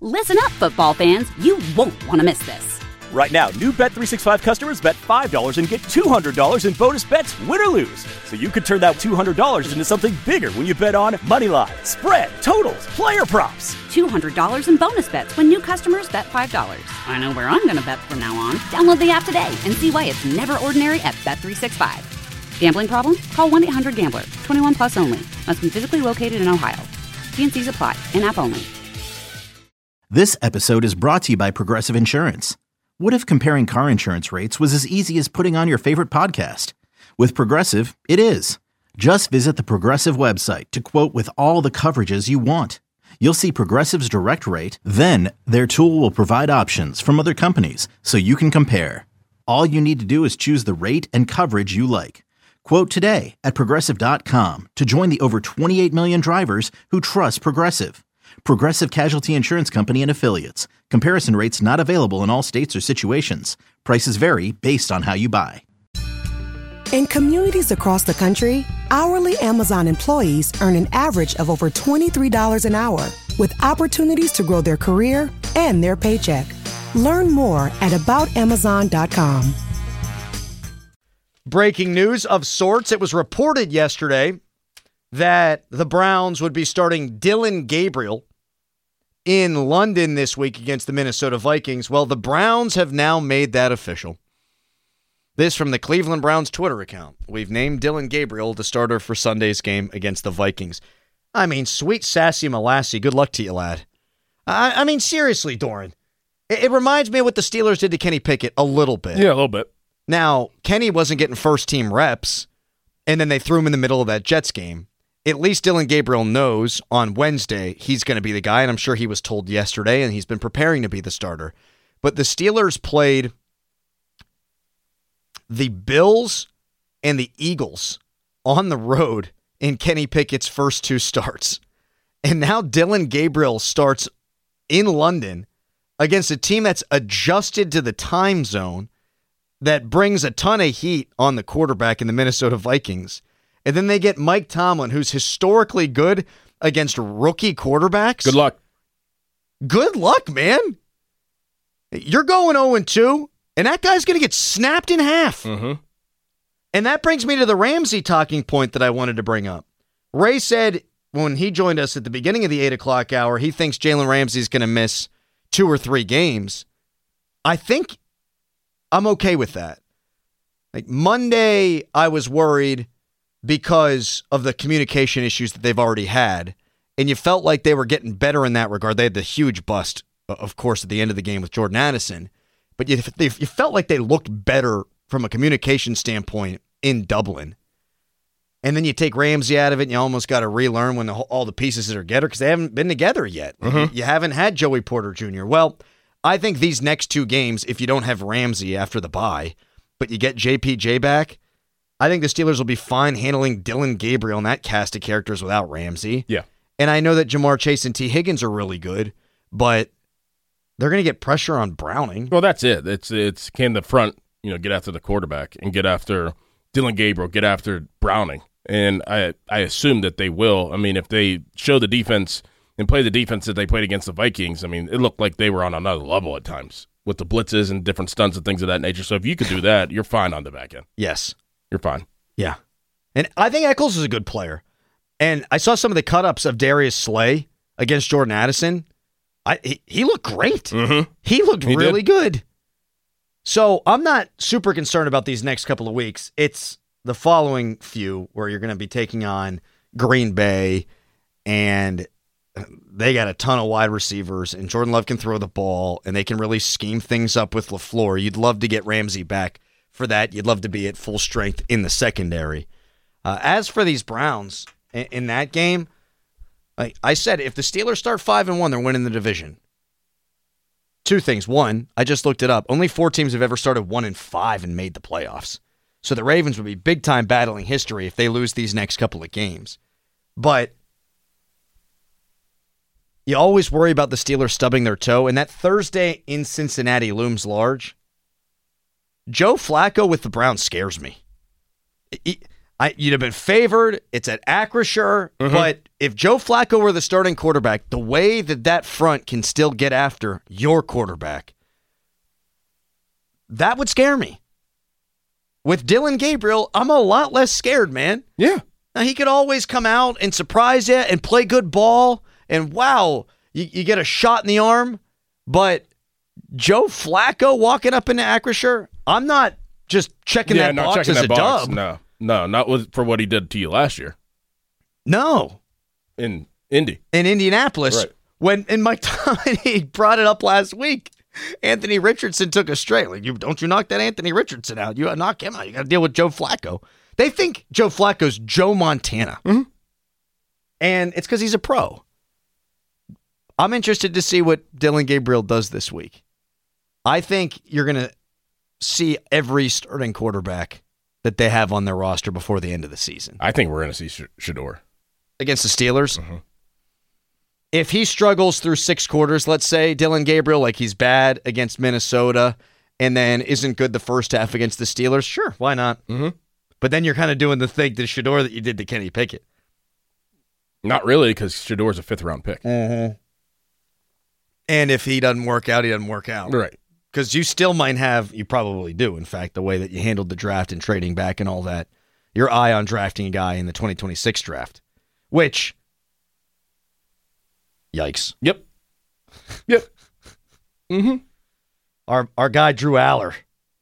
Listen up, football fans. You won't want to miss this. Right now, new Bet365 customers bet $5 and get $200 in bonus bets, win or lose. So you could turn that $200 into something bigger when you bet on moneyline, spread, totals, player props. $200 in bonus bets when new customers bet $5. I know where I'm going to bet from now on. Download the app today and see why it's never ordinary at Bet365. Gambling problem? Call 1-800-GAMBLER. 21 plus only. Must be physically located in Ohio. T&Cs apply. In-app only. This episode is brought to you by Progressive Insurance. What if comparing car insurance rates was as easy as putting on your favorite podcast? With Progressive, it is. Just visit the Progressive website to quote with all the coverages you want. You'll see Progressive's direct rate, then their tool will provide options from other companies so you can compare. All you need to do is choose the rate and coverage you like. Quote today at Progressive.com to join the over 28 million drivers who trust Progressive. Progressive Casualty Insurance Company and Affiliates. Comparison rates not available in all states or situations. Prices vary based on how you buy. In communities across the country, hourly Amazon employees earn an average of over $23 an hour, with opportunities to grow their career and their paycheck. Learn more at aboutamazon.com. Breaking news of sorts. It was reported yesterday that the Browns would be starting Dillon Gabriel in London this week against the Minnesota Vikings. Well, the Browns have now made that official. This from the Cleveland Browns Twitter account. We've named Dillon Gabriel the starter for Sunday's game against the Vikings. I mean, sweet sassy Molassie, good luck to you, lad. I mean, seriously, Doran. It reminds me of what the Steelers did to Kenny Pickett a little bit. Yeah, a little bit. Now, Kenny wasn't getting first-team reps, and then they threw him in the middle of that Jets game. At least Dillon Gabriel knows on Wednesday he's going to be the guy, and I'm sure he was told yesterday, and he's been preparing to be the starter. But the Steelers played the Bills and the Eagles on the road in Kenny Pickett's first two starts. And now Dillon Gabriel starts in London against a team that's adjusted to the time zone that brings a ton of heat on the quarterback in the Minnesota Vikings. And then they get Mike Tomlin, who's historically good against rookie quarterbacks. Good luck. Good luck, man. You're going 0-2, and that guy's going to get snapped in half. Mm-hmm. And that brings me to the Ramsey talking point that I wanted to bring up. Ray said when he joined us at the beginning of the 8 o'clock hour, he thinks Jalen Ramsey's going to miss 2 or 3 games. I think I'm okay with that. Like Monday, I was worried because of the communication issues that they've already had, and you felt like they were getting better in that regard. They had the huge bust, of course, at the end of the game with Jordan Addison, but you felt like they looked better from a communication standpoint in Dublin. And then you take Ramsey out of it, and you almost got to relearn when all the pieces are together because they haven't been together yet. Mm-hmm. You haven't had Joey Porter Jr. Well, I think these next 2 games, if you don't have Ramsey after the bye, but you get JPJ back, I think the Steelers will be fine handling Dillon Gabriel and that cast of characters without Ramsey. Yeah. And I know that Jamar Chase and T. Higgins are really good, but they're going to get pressure on Browning. Well, that's it. It's can the front, get after the quarterback and get after Dillon Gabriel, get after Browning. And I assume that they will. I mean, if they show the defense and play the defense that they played against the Vikings, I mean, it looked like they were on another level at times with the blitzes and different stunts and things of that nature. So if you could do that, you're fine on the back end. Yes. You're fine. Yeah. And I think Echols is a good player. And I saw some of the cut-ups of Darius Slay against Jordan Addison. He looked great. Mm-hmm. He looked really good. So I'm not super concerned about these next couple of weeks. It's the following few where you're going to be taking on Green Bay, and they got a ton of wide receivers, and Jordan Love can throw the ball, and they can really scheme things up with LaFleur. You'd love to get Ramsey back for that. You'd love to be at full strength in the secondary. As for these Browns in that game, I said if the Steelers start 5-1, they're winning the division. 2 things. 1, I just looked it up. Only 4 teams have ever started 1-5 and made the playoffs. So the Ravens would be big-time battling history if they lose these next couple of games. But you always worry about the Steelers stubbing their toe, and that Thursday in Cincinnati looms large. Joe Flacco with the Browns scares me. You'd have been favored. It's at Acrisure. But if Joe Flacco were the starting quarterback, the way that front can still get after your quarterback, that would scare me. With Dillon Gabriel, I'm a lot less scared, man. Yeah. Now, he could always come out and surprise you and play good ball. And wow, you get a shot in the arm. But Joe Flacco walking up into Acrisure, I'm not just checking that box as a dub. No, not for what he did to you last year. No. In Indy. In Indianapolis. Right. And Mike Tomlin brought it up last week. Anthony Richardson took a straight. Like, don't you knock that Anthony Richardson out. You knock him out. You got to deal with Joe Flacco. They think Joe Flacco's Joe Montana. And it's because he's a pro. I'm interested to see what Dillon Gabriel does this week. I think you're going to see every starting quarterback that they have on their roster before the end of the season. I think we're going to see Shedeur. Against the Steelers? If he struggles through 6 quarters, let's say, Dillon Gabriel, like he's bad against Minnesota and then isn't good the first half against the Steelers, sure, why not? But then you're kind of doing the thing to Shedeur that you did to Kenny Pickett. Not really, because Shedeur's a 5th-round pick. And if he doesn't work out, he doesn't work out. Right. Because you still might have, you probably do, in fact, the way that you handled the draft and trading back and all that, your eye on drafting a guy in the 2026 draft, which, yikes. Yep. Our guy, Drew Aller,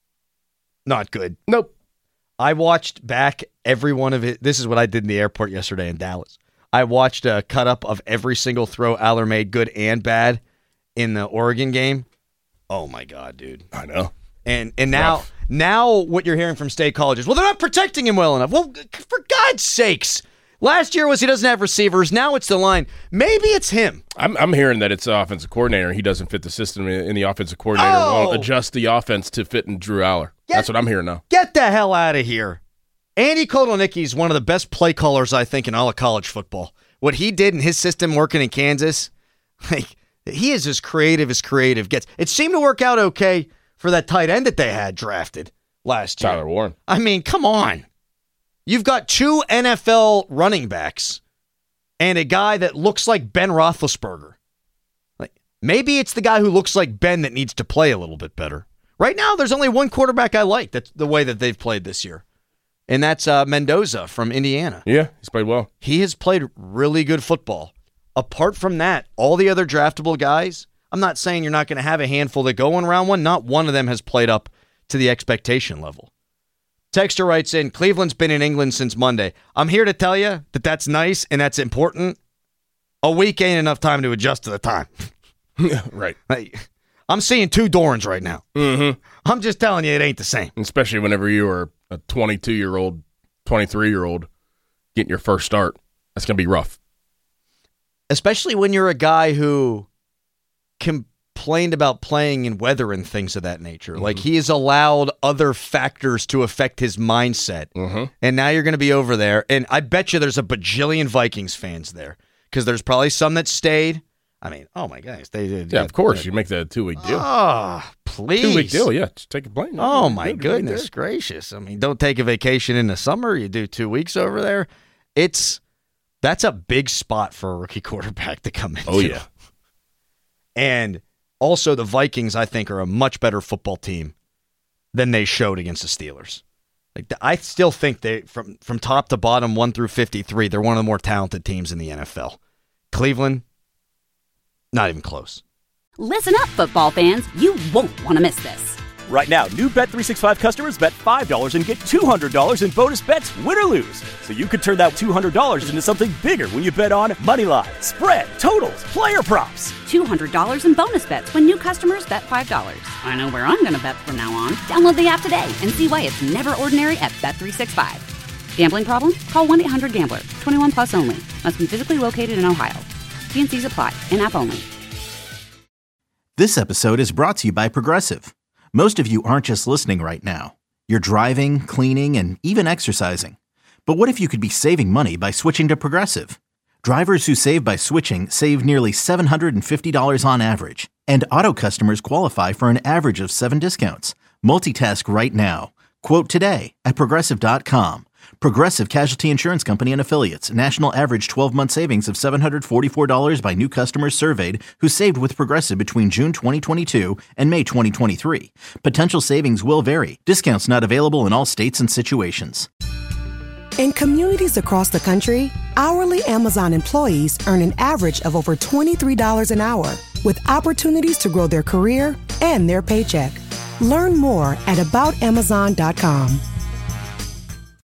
not good. Nope. I watched back every one of it. This is what I did in the airport yesterday in Dallas. I watched a cut-up of every single throw Aller made, good and bad, in the Oregon game. Oh, my God, dude. I know. And now what you're hearing from state colleges, well, they're not protecting him well enough. Well, for God's sakes. Last year was he doesn't have receivers. Now it's the line. Maybe it's him. I'm hearing that it's the offensive coordinator. He doesn't fit the system, and the offensive coordinator won't adjust the offense to fit in Drew Aller. That's what I'm hearing now. Get the hell out of here. Andy Kotelnicki is one of the best play callers, I think, in all of college football. What he did in his system working in Kansas, like, he is as creative gets. It seemed to work out okay for that tight end that they had drafted last year. Tyler Warren. I mean, come on. You've got 2 NFL running backs and a guy that looks like Ben Roethlisberger. Like, maybe it's the guy who looks like Ben that needs to play a little bit better. Right now, there's only one quarterback I like. That's the way that they've played this year. And that's Mendoza from Indiana. Yeah, he's played well. He has played really good football. Apart from that, all the other draftable guys, I'm not saying you're not going to have a handful that go in round 1. Not one of them has played up to the expectation level. Texter writes in, Cleveland's been in England since Monday. I'm here to tell you that that's nice and that's important. A week ain't enough time to adjust to the time. Right. I'm seeing 2 Dorans right now. I'm just telling you it ain't the same. Especially whenever you are a 22-year-old, 23-year-old getting your first start. That's going to be rough. Especially when you're a guy who complained about playing in weather and things of that nature. Like, he has allowed other factors to affect his mindset. And now you're going to be over there. And I bet you there's a bajillion Vikings fans there because there's probably some that stayed. I mean, oh my gosh. Yeah, of course. You make that a 2-week deal. Oh, please. 2-week deal, yeah. Just take a plane. Oh, my goodness gracious. I mean, don't take a vacation in the summer. You do 2 weeks over there. That's a big spot for a rookie quarterback to come into. Oh, yeah. And also the Vikings, I think, are a much better football team than they showed against the Steelers. Like, I still think they, from top to bottom, 1 through 53, they're one of the more talented teams in the NFL. Cleveland, not even close. Listen up, football fans. You won't want to miss this. Right now, new Bet365 customers bet $5 and get $200 in bonus bets, win or lose. So you could turn that $200 into something bigger when you bet on moneyline, spread, totals, player props. $200 in bonus bets when new customers bet $5. I know where I'm going to bet from now on. Download the app today and see why it's never ordinary at Bet365. Gambling problem? Call 1-800-GAMBLER. 21 plus only. Must be physically located in Ohio. T&Cs apply. In-app only. This episode is brought to you by Progressive. Most of you aren't just listening right now. You're driving, cleaning, and even exercising. But what if you could be saving money by switching to Progressive? Drivers who save by switching save nearly $750 on average. And auto customers qualify for an average of 7 discounts. Multitask right now. Quote today at Progressive.com. Progressive Casualty Insurance Company and Affiliates. National average 12-month savings of $744 by new customers surveyed who saved with Progressive between June 2022 and May 2023. Potential savings will vary. Discounts not available in all states and situations. In communities across the country, hourly Amazon employees earn an average of over $23 an hour, with opportunities to grow their career and their paycheck. Learn more at aboutamazon.com.